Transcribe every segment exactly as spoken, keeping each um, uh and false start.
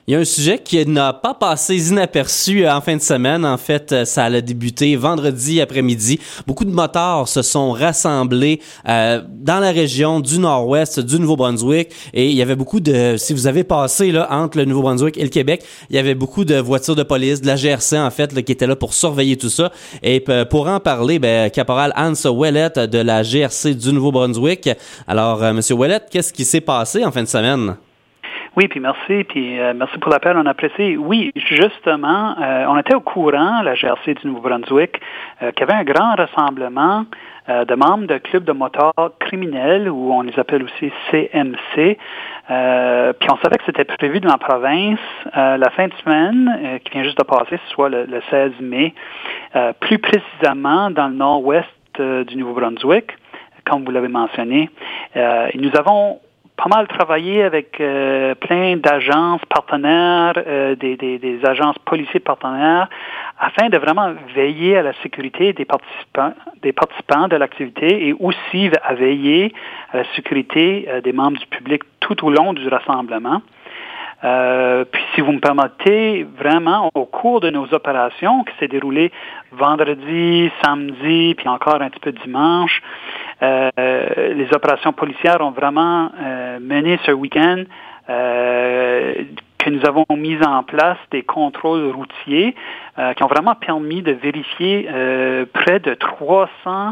Il y a un sujet qui n'a pas passé inaperçu en fin de semaine. En fait, ça a débuté vendredi après-midi. Beaucoup de motards se sont rassemblés euh, dans la région du nord-ouest du Nouveau-Brunswick. Et il y avait beaucoup de... Si vous avez passé là, entre le Nouveau-Brunswick et le Québec, il y avait beaucoup de voitures de police, de la G R C en fait, là, qui étaient là pour surveiller tout ça. Et pour en parler, ben, caporal Hans Ouellet de la G R C du Nouveau-Brunswick. Alors, euh, Monsieur Ouellet, qu'est-ce qui s'est passé en fin de semaine? Oui, puis merci, puis euh, merci pour l'appel, on apprécie. Oui, justement, euh, on était au courant, la G R C du Nouveau-Brunswick, euh, qu'il y avait un grand rassemblement euh, de membres de clubs de motards criminels, ou on les appelle aussi C M C. Euh, puis on savait que c'était prévu dans la province euh, la fin de semaine, euh, qui vient juste de passer, soit le, le seize mai, euh, plus précisément dans le nord-ouest euh, du Nouveau-Brunswick, comme vous l'avez mentionné. Euh, et nous avons pas mal travaillé avec euh, plein d'agences partenaires, euh, des, des, des agences policiers partenaires, afin de vraiment veiller à la sécurité des participants, des participants de l'activité et aussi à veiller à la sécurité euh, des membres du public tout au long du rassemblement. Euh, puis si vous me permettez, vraiment, au cours de nos opérations qui s'est déroulées vendredi, samedi, puis encore un petit peu dimanche, euh, les opérations policières ont vraiment euh, mené ce week-end euh, que nous avons mis en place des contrôles routiers euh, qui ont vraiment permis de vérifier euh, près de trois cents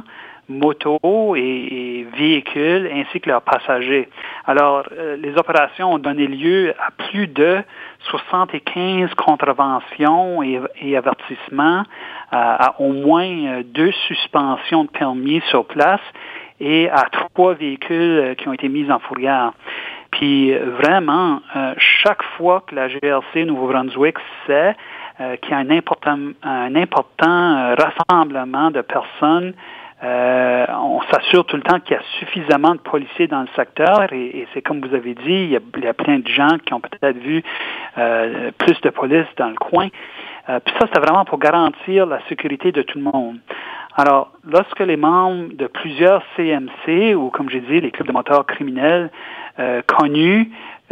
motos et, et véhicules ainsi que leurs passagers. Alors, euh, les opérations ont donné lieu à plus de soixante-quinze contraventions et, et avertissements, à, à au moins deux suspensions de permis sur place et à trois véhicules qui ont été mis en fourrière. Puis vraiment, euh, chaque fois que la G R C Nouveau-Brunswick sait euh, qu'il y a un important, un important rassemblement de personnes, Euh, on s'assure tout le temps qu'il y a suffisamment de policiers dans le secteur et, et c'est comme vous avez dit, il y a, il y a plein de gens qui ont peut-être vu euh, plus de police dans le coin. Euh, puis ça, c'est vraiment pour garantir la sécurité de tout le monde. Alors, lorsque les membres de plusieurs C M C, ou comme j'ai dit, les clubs de motards criminels euh, connus,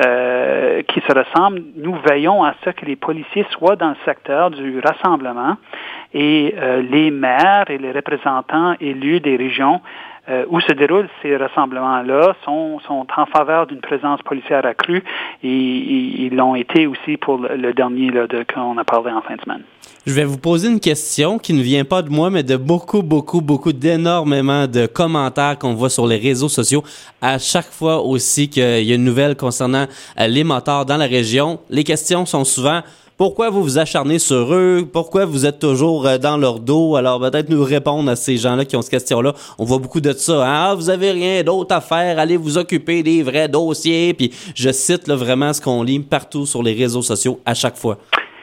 Euh, qui se ressemblent, nous veillons à ce que les policiers soient dans le secteur du rassemblement et euh, les maires et les représentants élus des régions euh, où se déroulent ces rassemblements-là sont, sont en faveur d'une présence policière accrue et, et ils l'ont été aussi pour le, le dernier là, de, qu'on a parlé en fin de semaine. Je vais vous poser une question qui ne vient pas de moi, mais de beaucoup, beaucoup, beaucoup d'énormément de commentaires qu'on voit sur les réseaux sociaux. À chaque fois aussi qu'il y a une nouvelle concernant euh, les motards dans la région, les questions sont souvent « Pourquoi vous vous acharnez sur eux? Pourquoi vous êtes toujours euh, dans leur dos? » Alors peut-être nous répondre à ces gens-là qui ont cette question-là. On voit beaucoup de ça. Hein? « Ah, vous avez rien d'autre à faire, allez vous occuper des vrais dossiers. » Puis je cite là, vraiment ce qu'on lit partout sur les réseaux sociaux à chaque fois.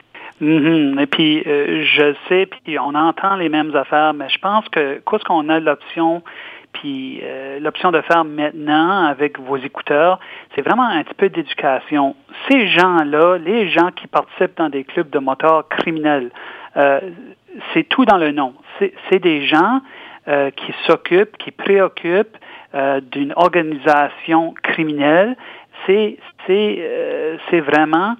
Mm-hmm. Et puis, euh, je sais, puis on entend les mêmes affaires, mais je pense que, qu'est-ce qu'on a l'option, puis euh, l'option de faire maintenant avec vos écouteurs, c'est vraiment un petit peu d'éducation. Ces gens-là, les gens qui participent dans des clubs de motards criminels, euh, c'est tout dans le nom. C'est, c'est des gens euh, qui s'occupent, qui préoccupent euh, d'une organisation criminelle. C'est, c'est, euh, c'est vraiment...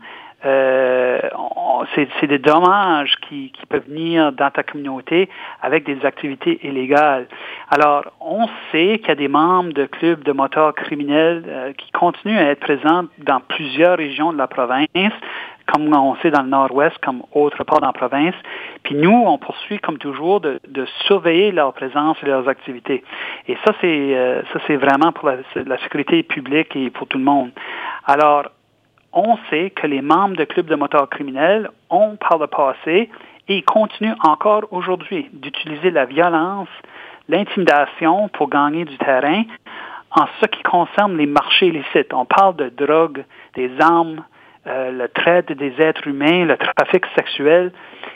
Euh, c'est, c'est des dommages qui, qui peuvent venir dans ta communauté avec des activités illégales. Alors, on sait qu'il y a des membres de clubs de motards criminels euh, qui continuent à être présents dans plusieurs régions de la province, comme on sait dans le nord-ouest, comme autre part dans la province. Puis nous, on poursuit, comme toujours, de, de surveiller leur présence et leurs activités. Et ça, c'est, euh, ça, c'est vraiment pour la, la sécurité publique et pour tout le monde. Alors, on sait que les membres de clubs de motards criminels ont par le passé et continuent encore aujourd'hui d'utiliser la violence, l'intimidation pour gagner du terrain en ce qui concerne les marchés illicites. On parle de drogue, des armes, euh, le traite des êtres humains, le trafic sexuel.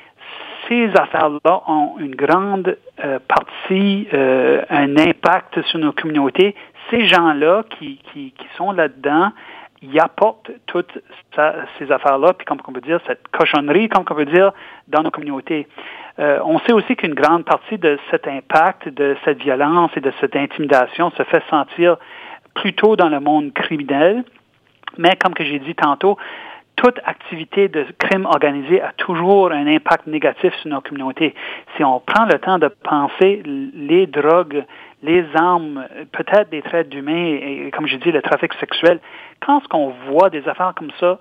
Ces affaires-là ont une grande euh, partie, euh, un impact sur nos communautés. Ces gens-là qui, qui, qui sont là-dedans, ils apportent toutes ça, ces affaires-là, puis comme on peut dire, cette cochonnerie, comme on peut dire, dans nos communautés. Euh, on sait aussi qu'une grande partie de cet impact, de cette violence et de cette intimidation se fait sentir plutôt dans le monde criminel. Mais comme que j'ai dit tantôt, toute activité de crime organisé a toujours un impact négatif sur nos communautés. Si on prend le temps de penser les drogues, les armes, peut-être des traits d'humains, et comme je dis, le trafic sexuel, quand est-ce qu'on voit des affaires comme ça,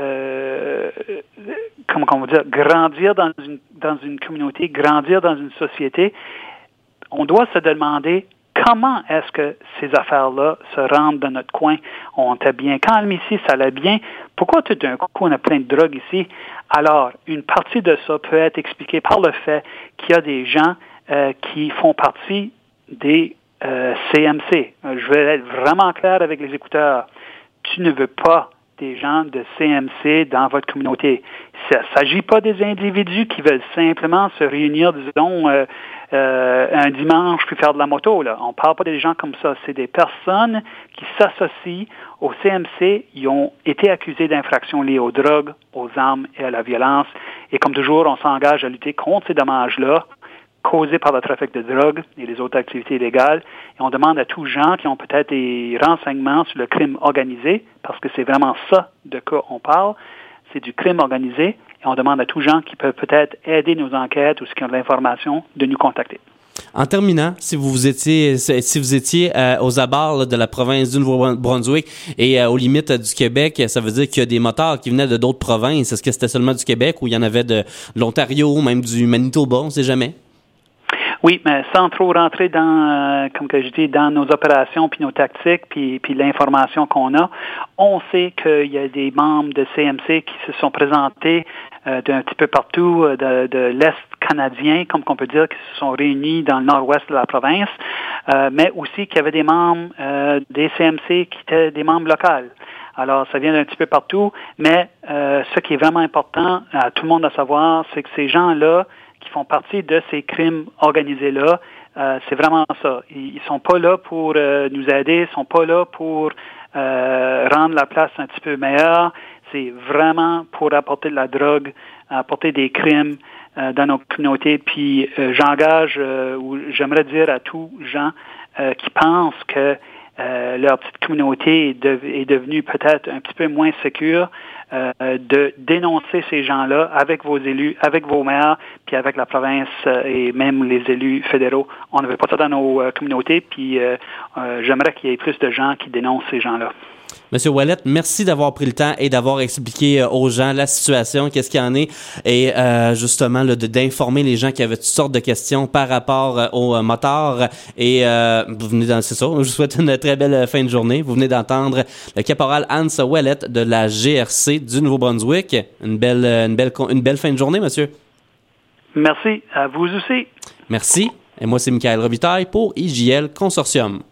euh, comment on va dire, grandir dans une, dans une communauté, grandir dans une société, on doit se demander comment est-ce que ces affaires-là se rendent dans notre coin. On était bien calme ici, ça allait bien. Pourquoi tout d'un coup on a plein de drogues ici? Alors, une partie de ça peut être expliquée par le fait qu'il y a des gens euh, qui font partie des euh, C M C. Je vais être vraiment clair avec les écouteurs. Tu ne veux pas des gens de C M C dans votre communauté. Il ne s'agit pas des individus qui veulent simplement se réunir, disons, euh, euh, un dimanche puis faire de la moto. Là. On ne parle pas des gens comme ça. C'est des personnes qui s'associent au C M C. Ils ont été accusés d'infractions liées aux drogues, aux armes et à la violence. Et comme toujours, on s'engage à lutter contre ces dommages-là causés par le trafic de drogue et les autres activités illégales. Et on demande à tous gens qui ont peut-être des renseignements sur le crime organisé, parce que c'est vraiment ça de quoi on parle, c'est du crime organisé, et on demande à tous gens qui peuvent peut-être aider nos enquêtes ou qui ont de l'information de nous contacter. En terminant, si vous étiez, si vous étiez euh, aux abords là, de la province du Nouveau-Brunswick et euh, aux limites euh, du Québec, ça veut dire qu'il y a des motards qui venaient de d'autres provinces. Est-ce que c'était seulement du Québec ou il y en avait de l'Ontario, même du Manitoba, on ne sait jamais? Oui, mais sans trop rentrer dans, euh, comme que je dis, dans nos opérations puis nos tactiques puis, puis l'information qu'on a, on sait qu'il y a des membres de C M C qui se sont présentés euh, d'un petit peu partout euh, de, de l'Est canadien, comme qu'on peut dire, qui se sont réunis dans le nord-ouest de la province, euh, mais aussi qu'il y avait des membres euh, des C M C qui étaient des membres locaux. Alors, ça vient d'un petit peu partout, mais euh, ce qui est vraiment important à tout le monde à savoir, c'est que ces gens-là qui font partie de ces crimes organisés-là, euh, c'est vraiment ça. Ils, ils sont pas là pour euh, nous aider, ils sont pas là pour euh, rendre la place un petit peu meilleure. C'est vraiment pour apporter de la drogue, apporter des crimes euh, dans nos communautés. Puis euh, j'engage, euh, ou j'aimerais dire à tous gens euh, qui pensent que Euh, leur petite communauté est, de, est devenue peut-être un petit peu moins sécure, euh, de dénoncer ces gens-là avec vos élus, avec vos maires, puis avec la province euh, et même les élus fédéraux. On ne veut pas ça dans nos euh, communautés, puis euh, euh, j'aimerais qu'il y ait plus de gens qui dénoncent ces gens-là. Monsieur Ouellet, merci d'avoir pris le temps et d'avoir expliqué aux gens la situation, qu'est-ce qu'il y en est, et euh, justement là, de, d'informer les gens qui avaient toutes sortes de questions par rapport euh, aux euh, motards. Et euh, vous venez dans, c'est ça, je vous souhaite une très belle fin de journée. Vous venez d'entendre le caporal Hans Ouellet de la G R C du Nouveau-Brunswick. Une belle, une belle, une belle fin de journée, monsieur. Merci, à vous aussi. Merci. Et moi, c'est Michael Robitaille pour I J L Consortium.